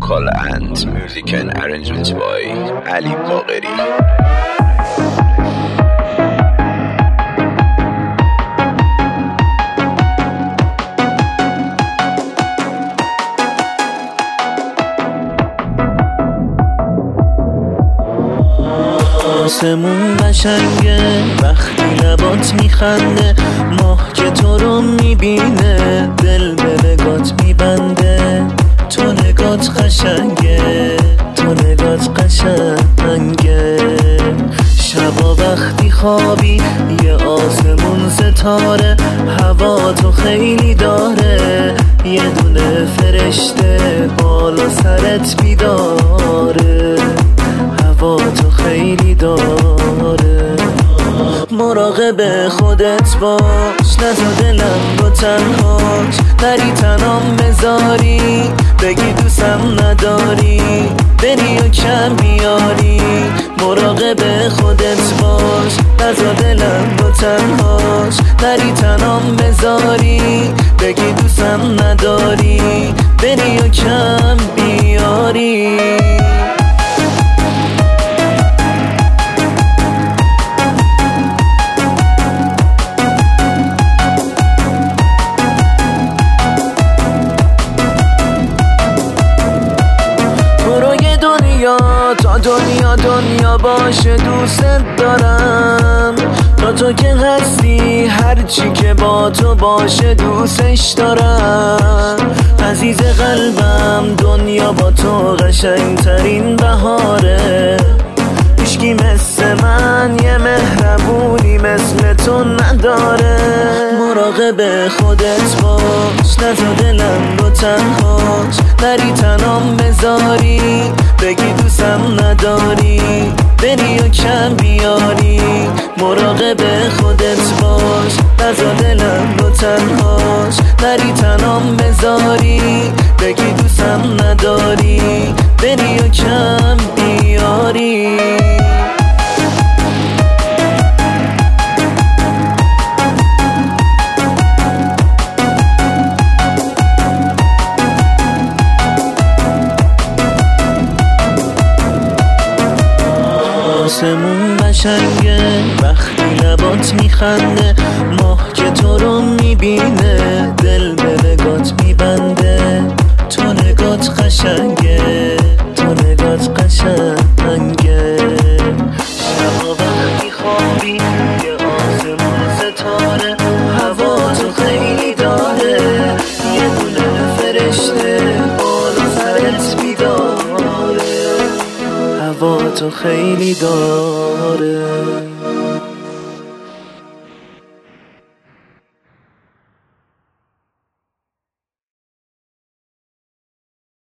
vocal and music and arrangement by Ali Bagheri. آسمون قشنگه وقتی لبات میخنده، ماه که تو رو میبینه دل به نگات میبنده. تو نگات قشنگه، تو نگات قشنگه. شبا وقتی خوابی یه آسمون ستاره، هوا تو خیلی داره، یه دونه فرشته بالا سرت بیداره، هوا تو خیلی داره. مراقب خودت باش، نزا دلم رو تنهاش، نری تنام بذاری، بگی دوستم نداری، بری و کم بیاری. مراقب خودت باش، نزا دلم رو تنهاش، نری تنام بذاری، بگی دوستم نداری، بری و کم بیاری. تا دنیا باشه دوست دارم، تا تو که هستی هرچی که با تو باشه دوستش دارم. عزیز قلبم دنیا با تو قشنگترین بهاره، هیچکی مثل من یه مهربونی مثل تو نداره. مراقب خودت باش، نزا دلم رو تنهاش، نری تنام بذاری، بگی دوستم نداری، بری و کم بیاری. مراقب خودت باش، نزا دلم رو تنهاش، نری تنام بذاری، بگی دوستم نداری، بری و کم بیاری. آسمون قشنگه وقتی لبات میخنده، ماه که تو رو میبینه دل به نگات میبنده. تو نگات قشنگه، تو نگات قشنگه. شبا وقتی خوابی یه آسمون ستاره، هوا تو خیلی داره، یه دونه فرشته بالا سرت بیداره، هوا تو خیلی داره.